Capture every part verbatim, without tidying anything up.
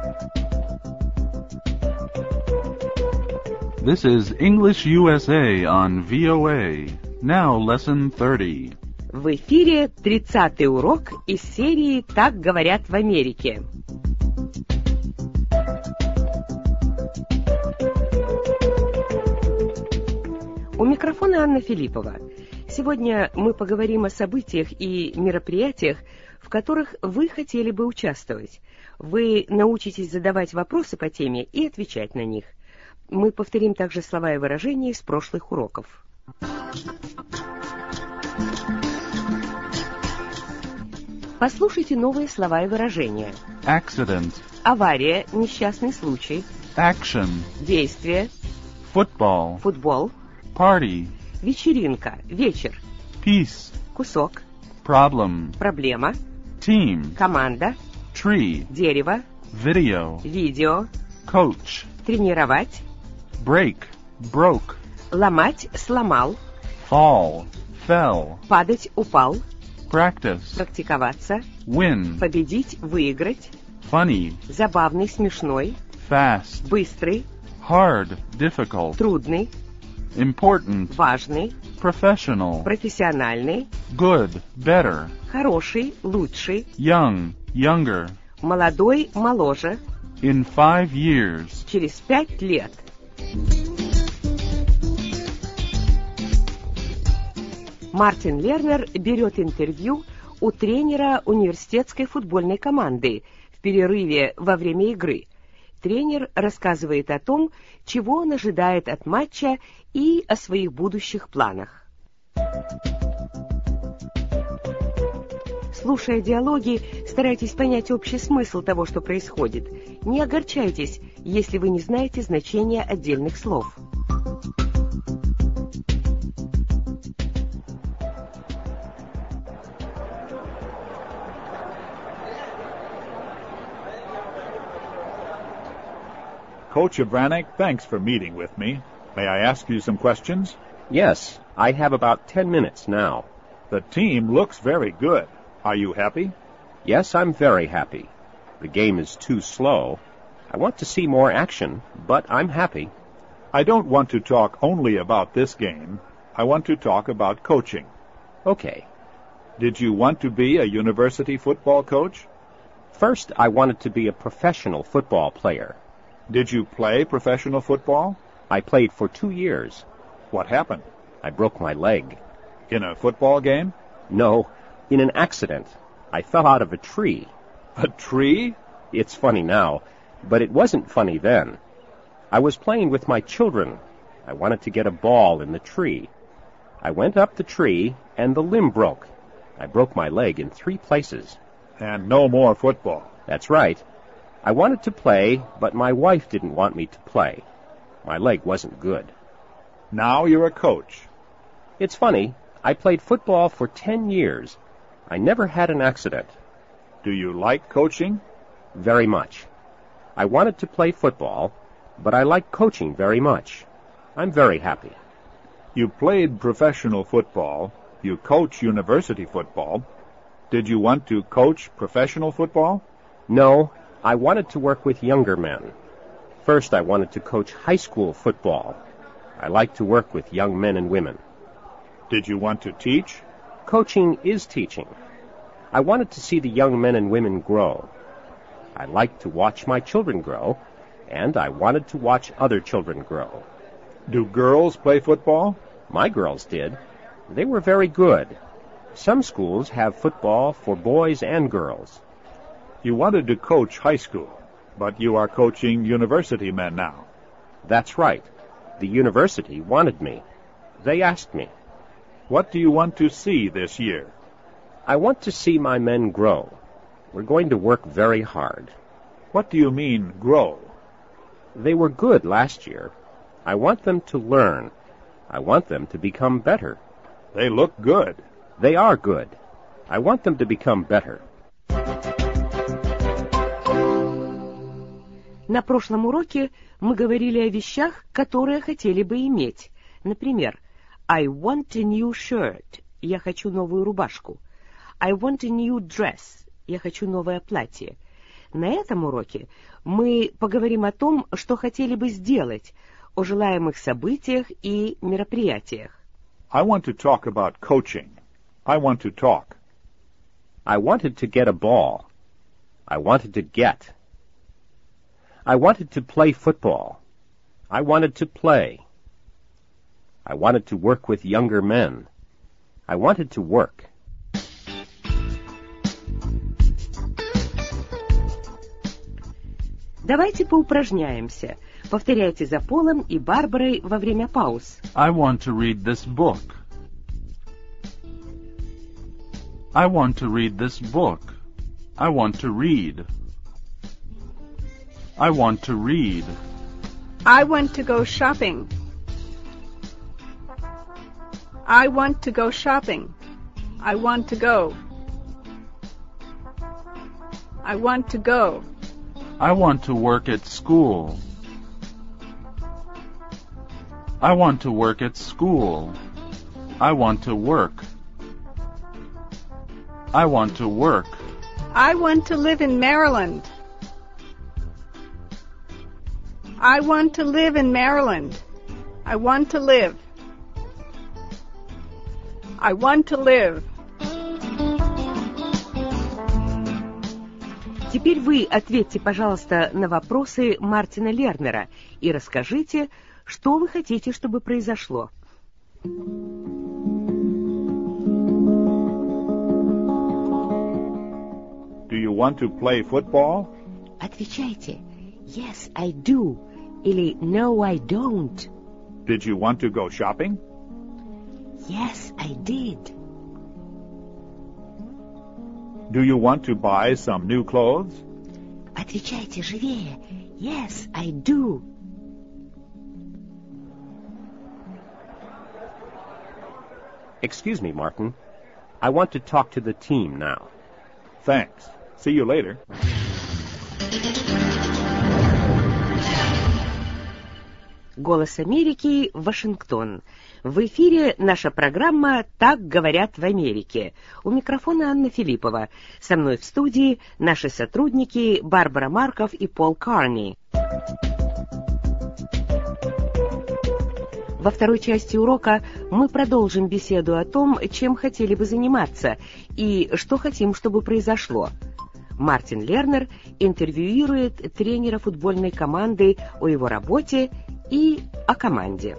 This is English U S A on V O A. Now lesson thirty. В эфире тридцатый урок из серии «Так говорят в Америке». У микрофона Анна Филиппова. Сегодня мы поговорим о событиях и мероприятиях, в которых вы хотели бы участвовать. Вы научитесь задавать вопросы по теме и отвечать на них. Мы повторим также слова и выражения из прошлых уроков. Послушайте новые слова и выражения. Accident. Авария, несчастный случай. Action. Действие. Football. Футбол. Party. Вечеринка, вечер. Piece. Кусок. Problem. Проблема. Team. Команда. Tree. Дерево. Video. Видео. Coach. Тренировать. Break. Broke. Ломать, сломал. Fall. Fell. Падать, упал. Practice. Практиковаться. Win. Победить, выиграть. Funny. Забавный, смешной. Fast. Быстрый. Hard. Difficult. Трудный. Important. Важный. Professional. Профессиональный. Good. Better. Хороший, лучший. Young. Younger. Молодой, моложе. In five years. Через пять лет. Мартин Лернер берет интервью у тренера университетской футбольной команды в перерыве во время игры. Тренер рассказывает о том, чего он ожидает от матча и о своих будущих планах. Слушая диалоги, старайтесь понять общий смысл того, что происходит. Не огорчайтесь, если вы не знаете значения отдельных слов. Coach Abranek, thanks for meeting with me. May I ask you some questions? Yes, I have about ten minutes now. The team looks very good. Are you happy? Yes, I'm very happy. The game is too slow. I want to see more action, but I'm happy. I don't want to talk only about this game. I want to talk about coaching. Okay. Did you want to be a university football coach? First, I wanted to be a professional football player. Did you play professional football? I played for two years. What happened? I broke my leg. In a football game? No, in an accident. I fell out of a tree. A tree? It's funny now, but it wasn't funny then. I was playing with my children. I wanted to get a ball in the tree. I went up the tree, and the limb broke. I broke my leg in three places. And no more football. That's right. I wanted to play, but my wife didn't want me to play. My leg wasn't good. Now you're a coach. It's funny. I played football for ten years. I never had an accident. Do you like coaching? Very much. I wanted to play football, but I like coaching very much. I'm very happy. You played professional football. You coach university football. Did you want to coach professional football? No, I wanted to work with younger men. First, I wanted to coach high school football. I like to work with young men and women. Did you want to teach? Coaching is teaching. I wanted to see the young men and women grow. I liked to watch my children grow, and I wanted to watch other children grow. Do girls play football? My girls did. They were very good. Some schools have football for boys and girls. You wanted to coach high school, but you are coaching university men now. That's right. The university wanted me. They asked me. What do you want to see this year? I want to see my men grow. We're going to work very hard. What do you mean, grow? They were good last year. I want them to learn. I want them to become better. They look good. They are good. I want them to become better. На прошлом уроке мы говорили о вещах, которые хотели бы иметь. Например, I want a new shirt. Я хочу новую рубашку. I want a new dress. Я хочу новое платье. На этом уроке мы поговорим о том, что хотели бы сделать, о желаемых событиях и мероприятиях. I want to talk about coaching. I want to talk. I wanted to get a ball. I wanted to get. I wanted to play football. I wanted to play. I wanted to work with younger men. I wanted to work. Давайте поупражняемся. Повторяйте за Полом и Барбарой во время пауз. I want to read this book. I want to read this book. I want to read. I want to read. I want to go shopping. I want to go shopping. I want to go. I want to go. I want to work at school. I want to work at school. I want to work. I want to work. I want to live in Maryland. I want to live in Maryland. I want to live. I want to live. Теперь вы ответьте, пожалуйста, на вопросы Мартина Лернера и расскажите, что вы хотите, чтобы произошло. Do you want to play football? Отвечайте «Yes, I do» или «No, I don't». Did you want to go shopping? Yes, I did. Do you want to buy some new clothes? Отвечайте живее «Yes, I do». Excuse me, Martin. I want to talk to the team now. Thanks. See you later. Голос Америки, Вашингтон. В эфире наша программа «Так говорят в Америке». У микрофона Анна Филиппова. Со мной в студии наши сотрудники Барбара Марков и Пол Карни. Во второй части урока мы продолжим беседу о том, чем хотели бы заниматься и что хотим, чтобы произошло. Мартин Лернер интервьюирует тренера футбольной команды о его работе и о команде.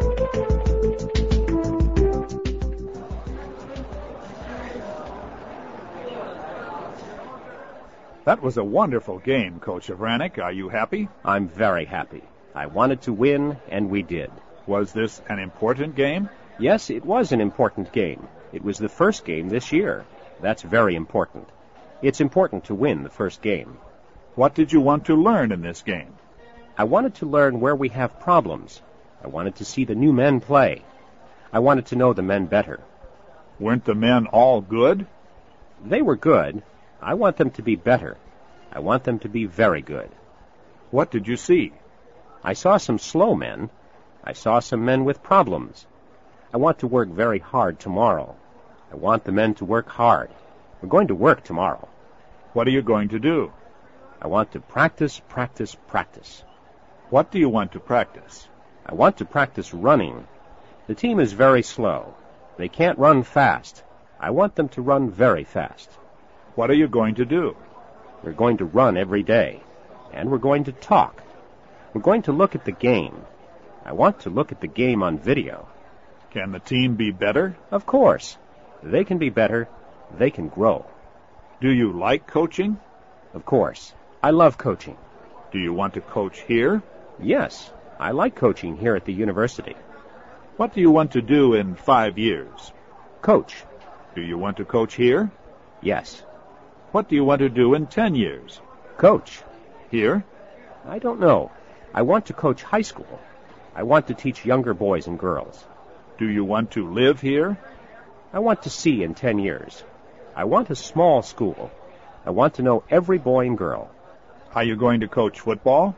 That was a wonderful game, Coach Avranek. Are you happy? I'm very happy. I wanted to win, and we did. Was this an important game? Yes, it was an important game. It was the first game this year. That's very important. It's important to win the first game. What did you want to learn in this game? I wanted to learn where we have problems. I wanted to see the new men play. I wanted to know the men better. Weren't the men all good? They were good. I want them to be better. I want them to be very good. What did you see? I saw some slow men. I saw some men with problems. I want to work very hard tomorrow. I want the men to work hard. We're going to work tomorrow. What are you going to do? I want to practice, practice, practice. What do you want to practice? I want to practice running. The team is very slow. They can't run fast. I want them to run very fast. What are you going to do? We're going to run every day. And we're going to talk. We're going to look at the game. I want to look at the game on video. Can the team be better? Of course. They can be better. They can grow. Do you like coaching? Of course. I love coaching. Do you want to coach here? Yes. I like coaching here at the university. What do you want to do in five years? Coach. Do you want to coach here? Yes. What do you want to do in ten years? Coach. Here? I don't know. I want to coach high school. I want to teach younger boys and girls. Do you want to live here? I want to see in ten years. I want a small school. I want to know every boy and girl. Are you going to coach football?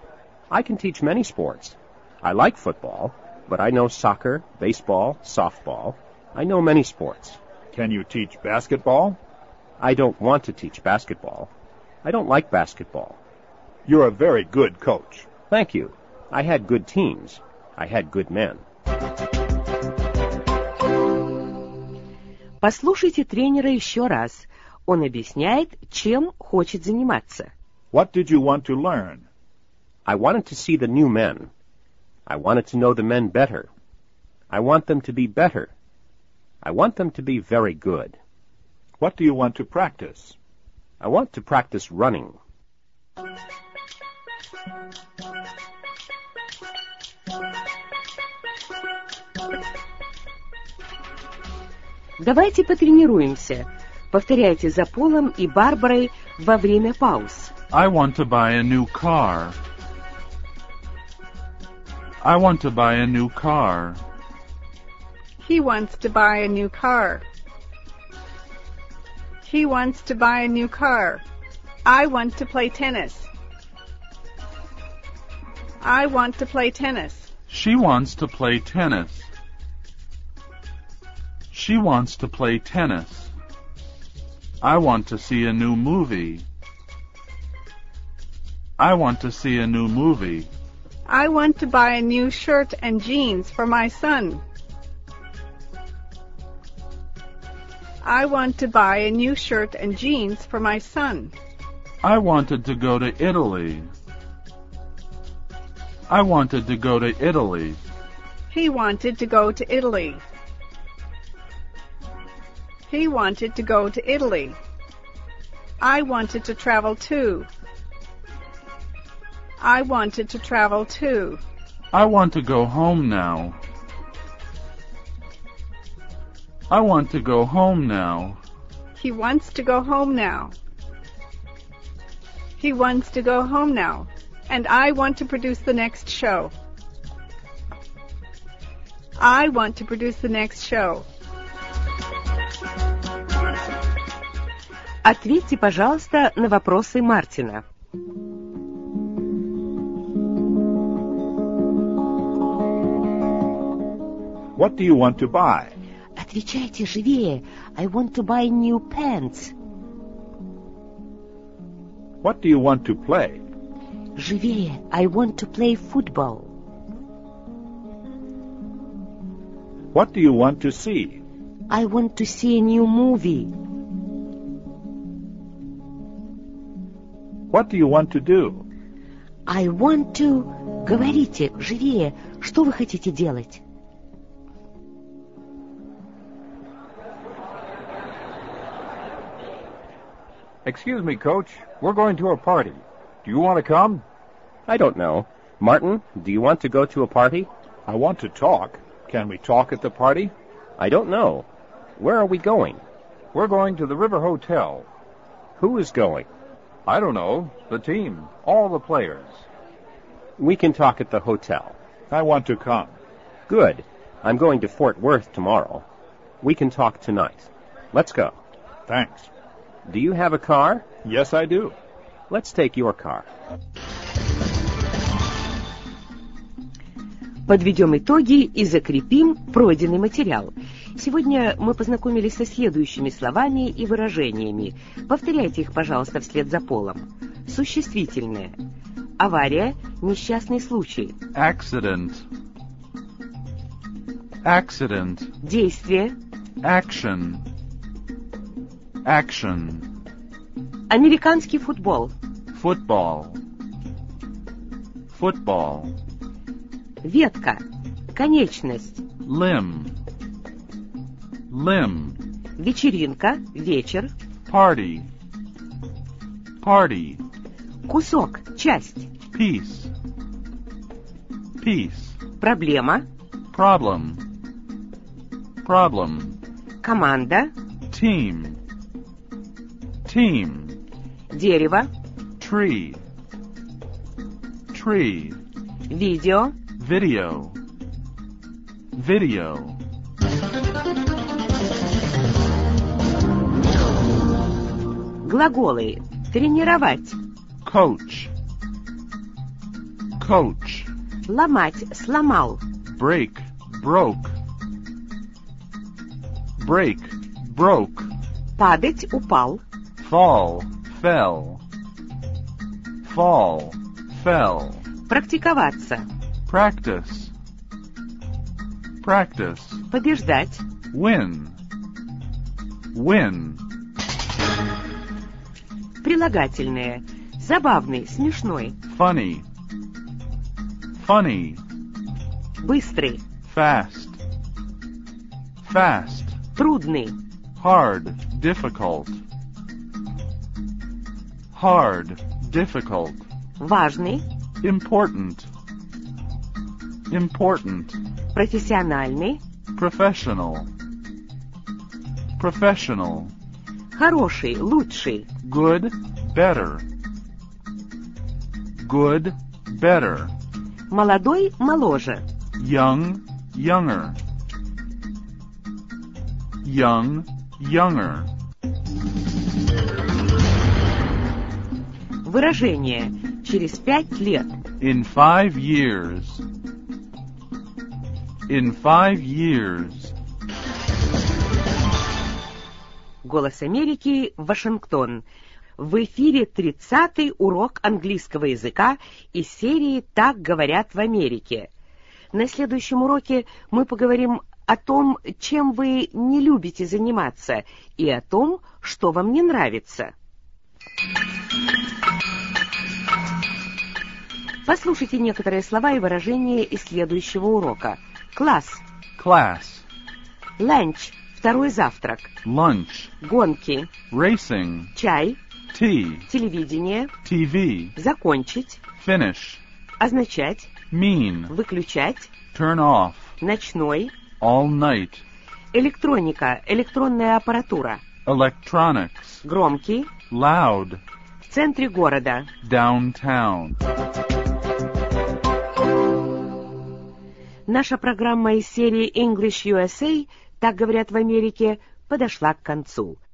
I can teach many sports. I like football, but I know soccer, baseball, softball. I know many sports. Can you teach basketball? I don't want to teach basketball. I don't like basketball. You're a very good coach. Thank you. I had good teams. I had good men. Послушайте тренера еще раз. Он объясняет, чем хочет заниматься. What did you want to learn? I wanted to see the new men. I wanted to know the men better. I want them to be better. I want them to be very good. What do you want to practice? I want to practice running. Давайте потренируемся. Повторяйте за Полом и Барбарой во время пауз. I want to buy a new car. I want to buy a new car. He wants to buy a new car. He wants to buy a new car. I want to play tennis. I want to play tennis. She wants to play tennis. She wants to play tennis. I want to see a new movie. I want to see a new movie. I want to buy a new shirt and jeans for my son. I want to buy a new shirt and jeans for my son. I wanted to go to Italy. I wanted to go to Italy. He wanted to go to Italy. He wanted to go to Italy. I wanted to travel too. I wanted to travel too. I want to go home now. I want to go home now. He wants to go home now. He wants to go home now. And I want to produce the next show. I want to produce the next show. Ответьте, пожалуйста, на вопросы Мартина. What do you want to buy? Отвечайте живее. I want to buy new pants. What do you want to play? Живее. I want to play football. What do you want to see? I want to see a new movie. What do you want to do? I want to... Говорите, живее. Что вы хотите делать? Excuse me, Coach. We're going to a party. Do you want to come? I don't know. Martin, do you want to go to a party? I want to talk. Can we talk at the party? I don't know. Where are we going? We're going to the River Hotel. Who is going? I don't know. The team. All the players. We can talk at the hotel. I want to come. Good. I'm going to Fort Worth tomorrow. We can talk tonight. Let's go. Thanks. Do you have a car? Yes, I do. Let's take your car. Подведем итоги и закрепим пройденный материал. Сегодня мы познакомились со следующими словами и выражениями. Повторяйте их, пожалуйста, вслед за Полом. Существительное. Авария, несчастный случай. Accident. Accident. Действие. Action. Action. Американский футбол. Football. Football. Ветка. Конечность. Limb. Limb. Вечеринка. Вечер. Party. Party. Кусок. Часть. Piece. Piece. Проблема. Problem. Problem. Команда. Team. Team. Дерево. Tree. Tree. Видео. Video. Video. Глаголы. Тренировать. Coach. Coach. Ломать. Сломал. Break. Broke. Break. Broke. Падать. Упал. Fall. Fell. fall, fell. Практиковаться. Practice, practice. Побеждать. Win, win. Прилагательные. Забавный, смешной. Funny, funny. Быстрый. Fast, fast. Трудный. Hard, difficult. Hard, difficult. Важный. Important, important. Профессиональный. Professional, professional. Хороший, лучший. Good, better. Good, better. Молодой, моложе. Young, younger. Young, younger. Выражение. Через пять лет. In five years. In five years. Голос Америки, Вашингтон. В эфире тридцатый урок английского языка из серии «Так говорят в Америке». На следующем уроке мы поговорим о том, чем вы не любите заниматься, и о том, что вам не нравится. Послушайте некоторые слова и выражения из следующего урока. Класс. Class. Ланч. Второй завтрак. Lunch. Гонки. Racing. Чай. Tea. Телевидение. T V. Закончить. Finish. Означать. Mean. Выключать. Turn off. Ночной. All night. Электроника. Электронная аппаратура. Electronics. Громкий. Loud. В центре города. Downtown. Наша программа из серии English ю эс эй «Так говорят в Америке» подошла к концу.